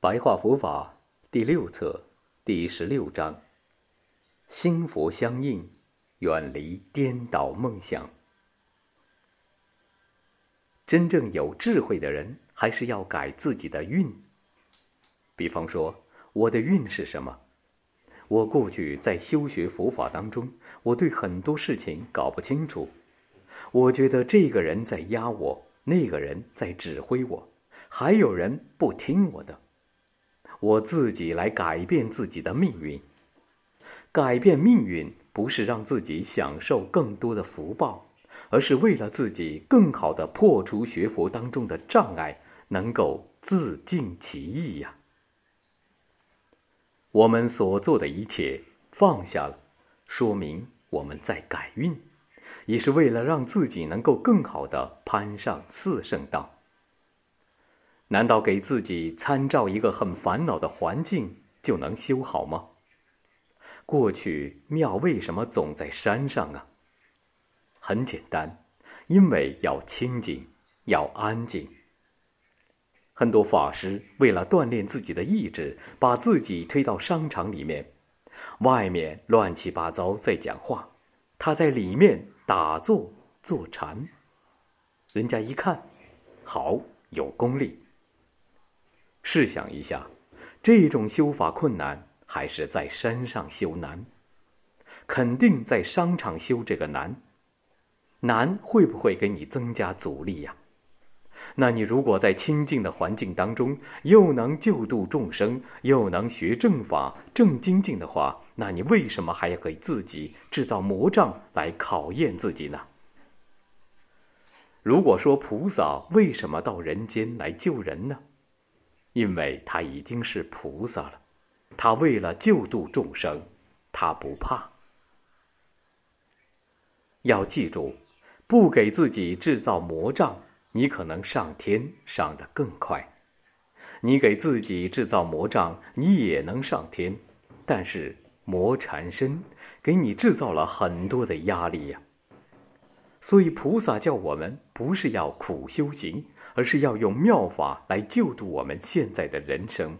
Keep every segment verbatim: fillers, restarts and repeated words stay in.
白话佛法第六册第十六章：心佛相应，远离颠倒梦想。真正有智慧的人，还是要改自己的运。比方说，我的运是什么？我过去在修学佛法当中，我对很多事情搞不清楚。我觉得这个人在压我，那个人在指挥我，还有人不听我的。我自己来改变自己的命运。改变命运不是让自己享受更多的福报，而是为了自己更好地破除学佛当中的障碍，能够自尽其意呀。我们所做的一切放下了，说明我们在改运，也是为了让自己能够更好地攀上四圣道。难道给自己参照一个很烦恼的环境就能修好吗？过去庙为什么总在山上啊？很简单，因为要清静，要安静。很多法师为了锻炼自己的意志，把自己推到商场里面，外面乱七八糟在讲话，他在里面打坐坐禅。人家一看，好，有功力。试想一下，这种修法困难，还是在山上修难？肯定在商场修这个难。难会不会给你增加阻力呀？那你如果在清净的环境当中，又能救度众生，又能学正法、正精进的话，那你为什么还要给自己制造魔障来考验自己呢？如果说菩萨为什么到人间来救人呢？因为他已经是菩萨了，他为了救度众生，他不怕。要记住，不给自己制造魔障，你可能上天上得更快。你给自己制造魔障，你也能上天，但是魔缠身，给你制造了很多的压力呀。所以菩萨叫我们不是要苦修行，而是要用妙法来救度我们现在的人生。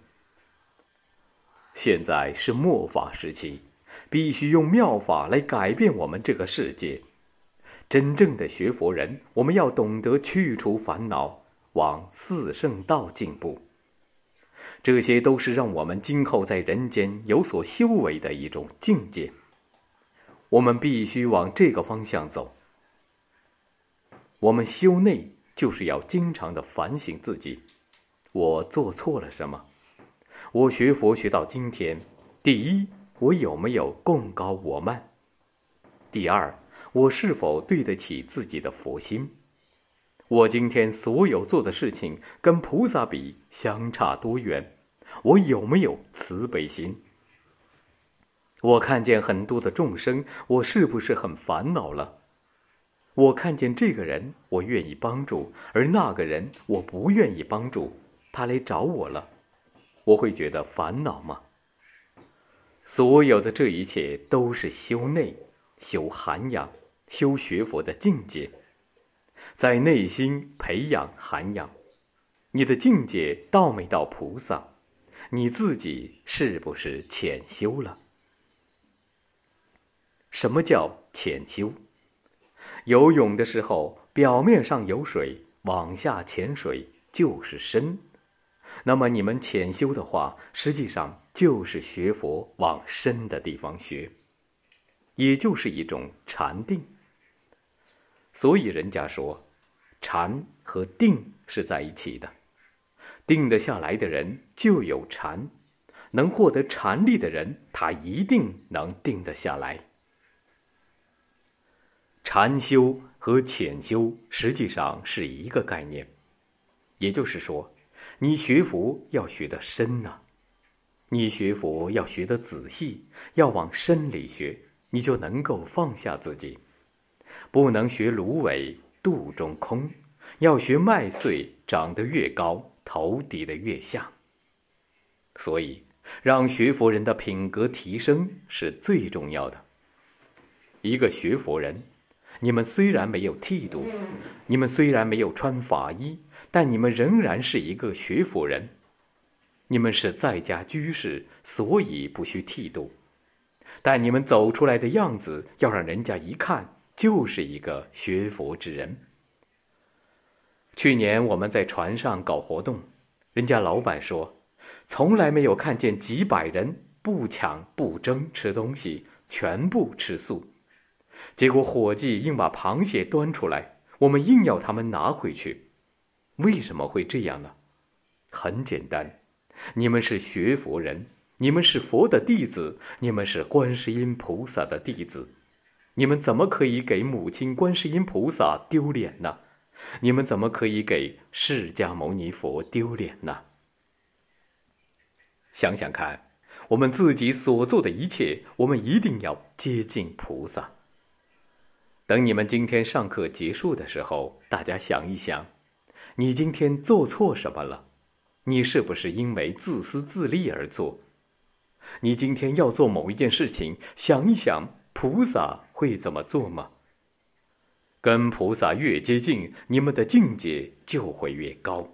现在是末法时期，必须用妙法来改变我们这个世界。真正的学佛人，我们要懂得去除烦恼，往四圣道进步。这些都是让我们今后在人间有所修为的一种境界。我们必须往这个方向走。我们修内就是要经常的反省自己，我做错了什么？我学佛学到今天，第一，我有没有贡高我慢？第二，我是否对得起自己的佛心？我今天所有做的事情跟菩萨比相差多远？我有没有慈悲心？我看见很多的众生，我是不是很烦恼了？我看见这个人，我愿意帮助，而那个人我不愿意帮助，他来找我了，我会觉得烦恼吗？所有的这一切都是修内、修涵养、修学佛的境界，在内心培养涵养。你的境界到没到菩萨？你自己是不是潜修了？什么叫潜修？游泳的时候，表面上有水，往下潜水就是深。那么你们潜修的话，实际上就是学佛往深的地方学，也就是一种禅定。所以人家说，禅和定是在一起的。定得下来的人就有禅，能获得禅力的人，他一定能定得下来。禅修和潜修实际上是一个概念，也就是说，你学佛要学得深呐、啊，你学佛要学得仔细，要往深里学，你就能够放下自己。不能学芦苇肚中空，要学麦穗长得越高，头抵得越下。所以，让学佛人的品格提升是最重要的。一个学佛人，你们虽然没有剃度，你们虽然没有穿法衣，但你们仍然是一个学佛人。 你们是在家居士，所以不需剃度。但你们走出来的样子，要让人家一看就是一个学佛之人。去年我们在船上搞活动，人家老板说，从来没有看见几百人不抢不争吃东西，全部吃素。结果伙计硬把螃蟹端出来，我们硬要他们拿回去。为什么会这样呢？很简单，你们是学佛人，你们是佛的弟子，你们是观世音菩萨的弟子，你们怎么可以给母亲观世音菩萨丢脸呢？你们怎么可以给释迦牟尼佛丢脸呢？想想看，我们自己所做的一切，我们一定要接近菩萨。等你们今天上课结束的时候，大家想一想，你今天做错什么了？你是不是因为自私自利而做？你今天要做某一件事情，想一想，菩萨会怎么做吗？跟菩萨越接近，你们的境界就会越高。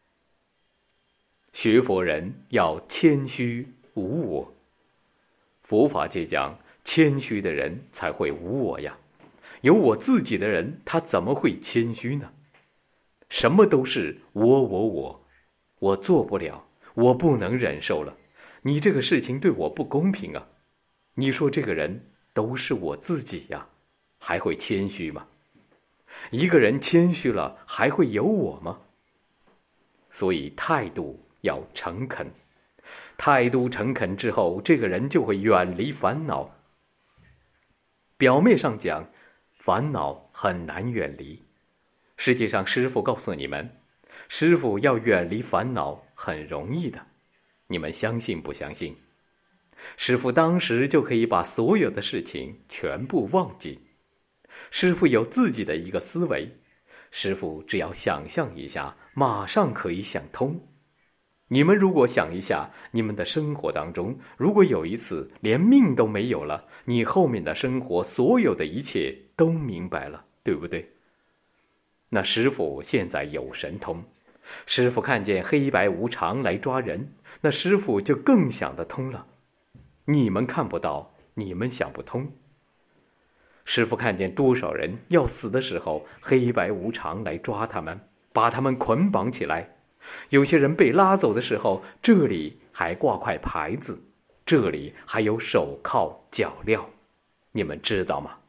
学佛人要谦虚无我。佛法界讲，谦虚的人才会无我呀。有我自己的人，他怎么会谦虚呢？什么都是我我我，我做不了，我不能忍受了，你这个事情对我不公平啊。你说这个人都是我自己呀，还会谦虚吗？一个人谦虚了，还会有我吗？所以态度要诚恳，态度诚恳之后，这个人就会远离烦恼。表面上讲，烦恼很难远离，实际上师父告诉你们，师父要远离烦恼很容易的，你们相信不相信？师父当时就可以把所有的事情全部忘记。师父有自己的一个思维，师父只要想象一下，马上可以想通。你们如果想一下，你们的生活当中，如果有一次连命都没有了，你后面的生活所有的一切都明白了，对不对？那师父现在有神通，师父看见黑白无常来抓人，那师父就更想得通了。你们看不到，你们想不通。师父看见多少人要死的时候，黑白无常来抓他们，把他们捆绑起来。有些人被拉走的时候，这里还挂块牌子，这里还有手铐脚镣，你们知道吗？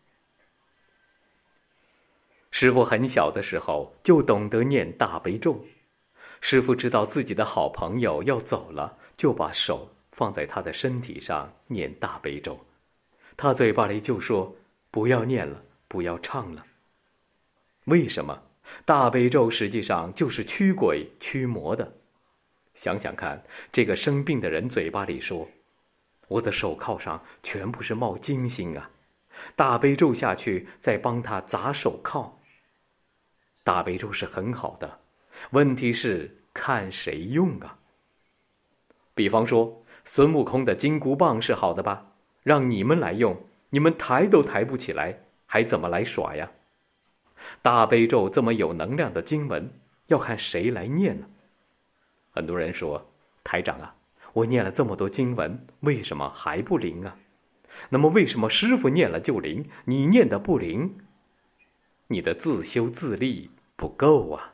师父很小的时候就懂得念大悲咒，师父知道自己的好朋友要走了，就把手放在他的身体上念大悲咒，他嘴巴里就说不要念了，不要唱了。为什么？大悲咒实际上就是驱鬼驱魔的。想想看，这个生病的人嘴巴里说，我的手铐上全部是冒金星啊，大悲咒下去再帮他砸手铐。大悲咒是很好的，问题是看谁用啊。比方说孙悟空的金箍棒是好的吧，让你们来用，你们抬都抬不起来，还怎么来耍呀？大悲咒这么有能量的经文，要看谁来念呢？很多人说，台长啊，我念了这么多经文，为什么还不灵啊？那么为什么师父念了就灵，你念的不灵？你的自修自立不够啊。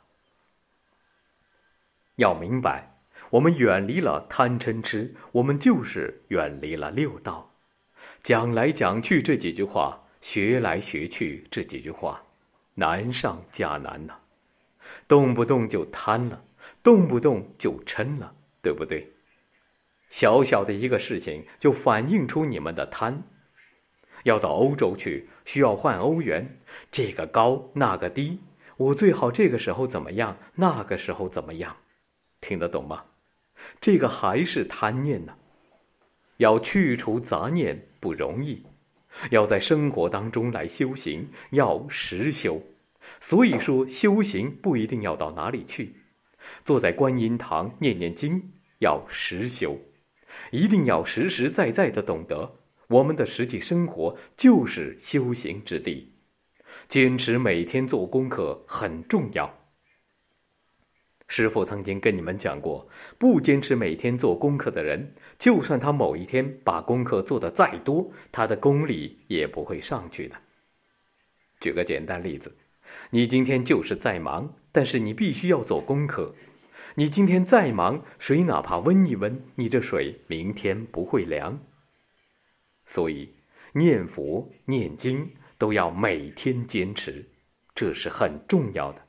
要明白，我们远离了贪嗔痴，我们就是远离了六道。讲来讲去这几句话，学来学去这几句话，难上加难呐、啊，动不动就贪了，动不动就嗔了，对不对？小小的一个事情就反映出你们的贪。要到欧洲去，需要换欧元，这个高那个低，我最好这个时候怎么样，那个时候怎么样，听得懂吗？这个还是贪念呢、啊。要去除杂念不容易，要在生活当中来修行，要实修。所以说修行不一定要到哪里去，坐在观音堂念念经要实修，一定要实实在在的懂得我们的实际生活就是修行之地，坚持每天做功课很重要。 师父曾经跟你们讲过，不坚持每天做功课的人，就算他某一天把功课做得再多，他的功力也不会上去的。举个简单例子，你今天就是再忙，但是你必须要做功课。你今天再忙，水哪怕温一温，你这水明天不会凉。所以，念佛、念经都要每天坚持，这是很重要的。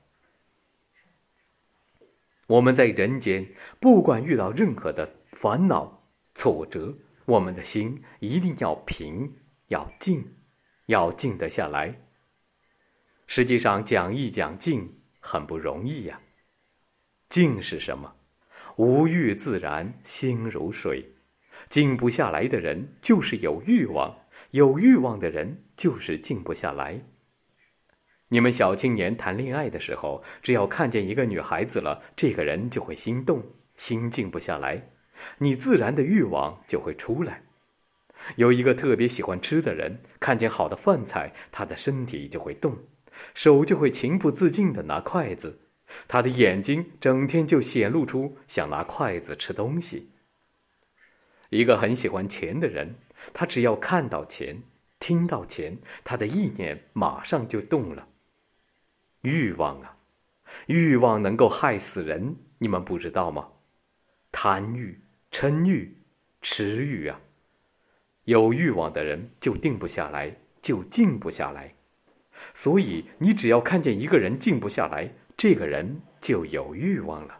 我们在人间，不管遇到任何的烦恼、挫折，我们的心一定要平，要静，要静得下来。实际上，讲一讲静很不容易呀。静是什么？无欲自然，心如水。静不下来的人，就是有欲望；有欲望的人，就是静不下来。你们小青年谈恋爱的时候，只要看见一个女孩子了，这个人就会心动，心静不下来，你自然的欲望就会出来。有一个特别喜欢吃的人，看见好的饭菜，他的身体就会动，手就会情不自禁地拿筷子，他的眼睛整天就显露出想拿筷子吃东西。一个很喜欢钱的人，他只要看到钱，听到钱，他的意念马上就动了。欲望啊，欲望能够害死人，你们不知道吗？贪欲、嗔欲、痴欲啊，有欲望的人就定不下来，就静不下来。所以你只要看见一个人静不下来，这个人就有欲望了。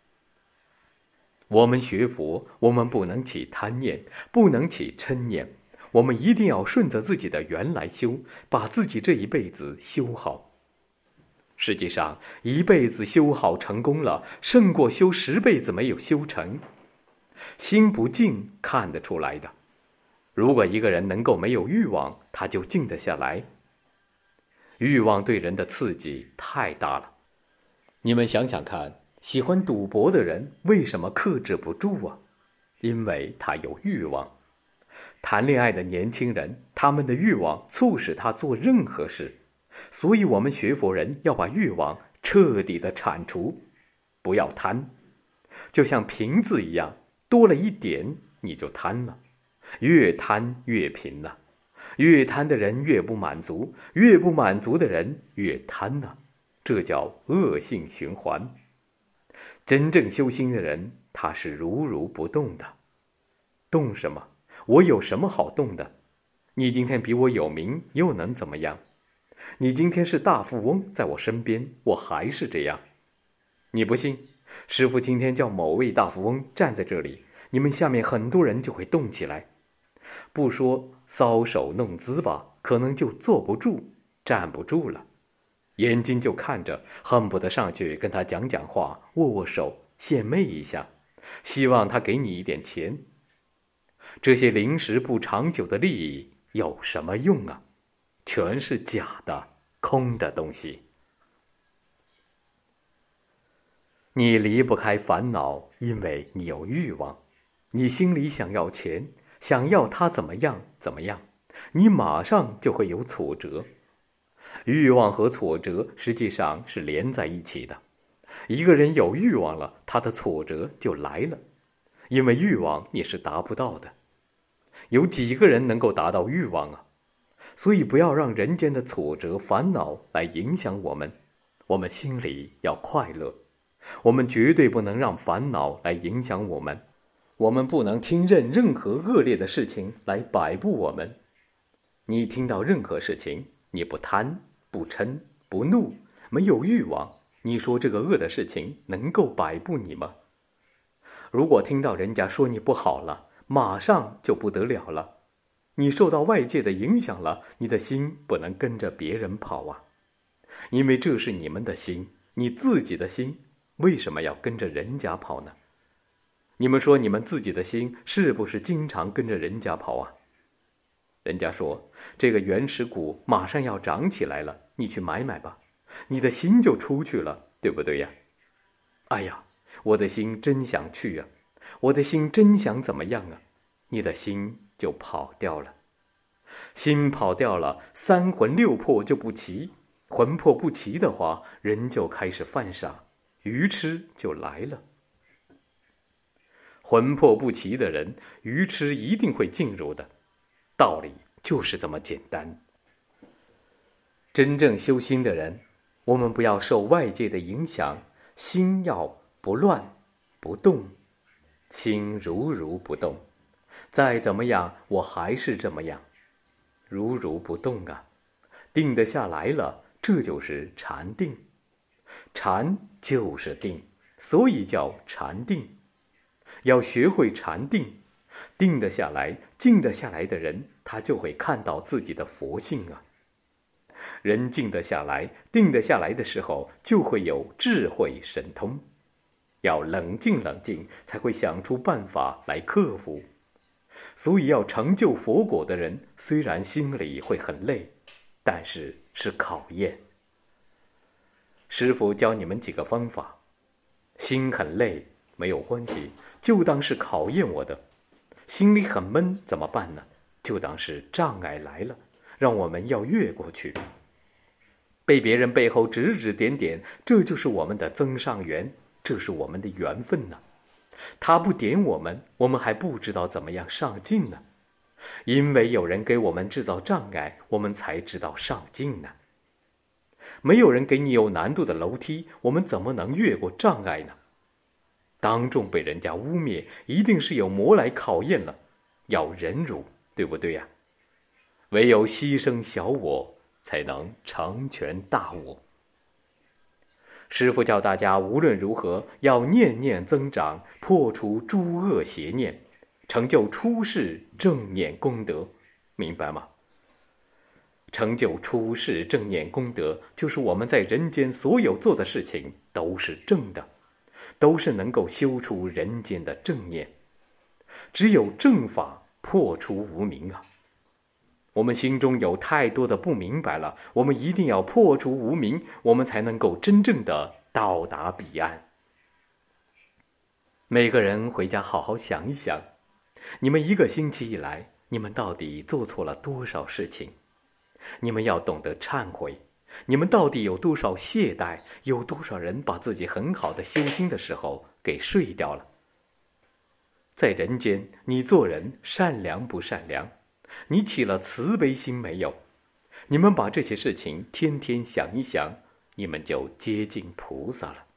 我们学佛，我们不能起贪念，不能起嗔念，我们一定要顺着自己的缘来修，把自己这一辈子修好。实际上，一辈子修好成功了，胜过修十辈子没有修成。心不静看得出来的。如果一个人能够没有欲望，他就静得下来。欲望对人的刺激太大了。你们想想看，喜欢赌博的人为什么克制不住啊？因为他有欲望。谈恋爱的年轻人，他们的欲望促使他做任何事。所以我们学佛人要把欲望彻底的铲除，不要贪。就像瓶子一样，多了一点你就贪了，越贪越贫了，越贪的人越不满足，越不满足的人越贪了，这叫恶性循环。真正修心的人，他是如如不动的。动什么？我有什么好动的？你今天比我有名，又能怎么样？你今天是大富翁，在我身边，我还是这样。你不信？师父今天叫某位大富翁站在这里，你们下面很多人就会动起来。不说搔首弄姿吧，可能就坐不住，站不住了。眼睛就看着，恨不得上去跟他讲讲话，握握手，献媚一下，希望他给你一点钱。这些临时不长久的利益有什么用啊？全是假的、空的东西。你离不开烦恼，因为你有欲望。你心里想要钱，想要他怎么样怎么样，你马上就会有挫折。欲望和挫折实际上是连在一起的。一个人有欲望了，他的挫折就来了，因为欲望你是达不到的。有几个人能够达到欲望啊？所以不要让人间的挫折、烦恼来影响我们，我们心里要快乐。我们绝对不能让烦恼来影响我们，我们不能听任任何恶劣的事情来摆布我们。你听到任何事情，你不贪、不嗔、不怒，没有欲望，你说这个恶的事情能够摆布你吗？如果听到人家说你不好了，马上就不得了了。你受到外界的影响了，你的心不能跟着别人跑啊，因为这是你们的心，你自己的心，为什么要跟着人家跑呢？你们说你们自己的心是不是经常跟着人家跑啊？人家说这个原始股马上要涨起来了，你去买买吧，你的心就出去了，对不对呀？哎呀，我的心真想去啊，我的心真想怎么样啊，你的心就跑掉了。心跑掉了，三魂六魄就不齐，魂魄不齐的话，人就开始犯傻， 愚痴就来了。魂魄不齐的人，愚痴一定会进入的，道理就是这么简单。真正修心的人，我们不要受外界的影响，心要不乱不动，心如如不动，再怎么样我还是这么样，如如不动啊，定得下来了，这就是禅定。禅就是定，所以叫禅定。要学会禅定，定得下来、静得下来的人，他就会看到自己的佛性啊。人静得下来、定得下来的时候，就会有智慧神通。要冷静冷静，才会想出办法来克服。所以要成就佛果的人，虽然心里会很累，但是是考验。师父教你们几个方法，心很累没有关系，就当是考验我的。心里很闷怎么办呢？就当是障碍来了，让我们要越过去。被别人背后指指点点，这就是我们的增上缘，这是我们的缘分呢。他不点我们，我们还不知道怎么样上进呢。因为有人给我们制造障碍，我们才知道上进呢。没有人给你有难度的楼梯，我们怎么能越过障碍呢？当众被人家污蔑，一定是有魔来考验了，要忍辱，对不对呀？唯有牺牲小我，才能成全大我。师父教大家无论如何要念念增长，破除诸恶邪念，成就出世正念功德，明白吗？成就出世正念功德，就是我们在人间所有做的事情都是正的，都是能够修出人间的正念。只有正法破除无明啊！我们心中有太多的不明白了，我们一定要破除无明，我们才能够真正的到达彼岸。每个人回家好好想一想，你们一个星期以来，你们到底做错了多少事情？你们要懂得忏悔，你们到底有多少懈怠？有多少人把自己很好的修心的时候给睡掉了？在人间，你做人善良不善良？你起了慈悲心没有？你们把这些事情天天想一想，你们就接近菩萨了。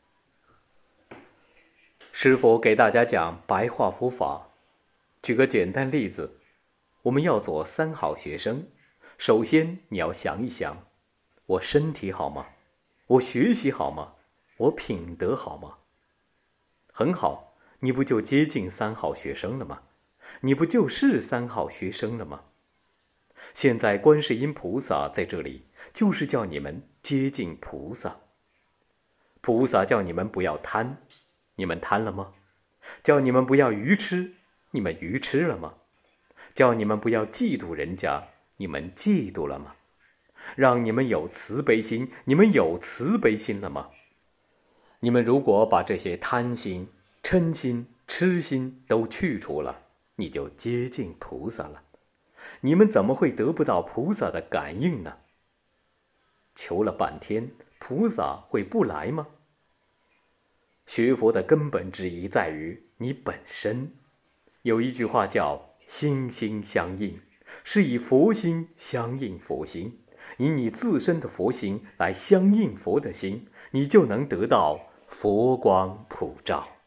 师父给大家讲白话佛法，举个简单例子，我们要做三好学生，首先你要想一想，我身体好吗？我学习好吗？我品德好吗？很好，你不就接近三好学生了吗？你不就是三好学生了吗？现在观世音菩萨在这里，就是叫你们接近菩萨。菩萨叫你们不要贪，你们贪了吗？叫你们不要愚痴，你们愚痴了吗？叫你们不要嫉妒人家，你们嫉妒了吗？让你们有慈悲心，你们有慈悲心了吗？你们如果把这些贪心、嗔心、痴心都去除了，你就接近菩萨了。你们怎么会得不到菩萨的感应呢？求了半天，菩萨会不来吗？学佛的根本之一在于你本身。有一句话叫心心相印，是以佛心相应佛心，以你自身的佛心来相应佛的心，你就能得到佛光普照。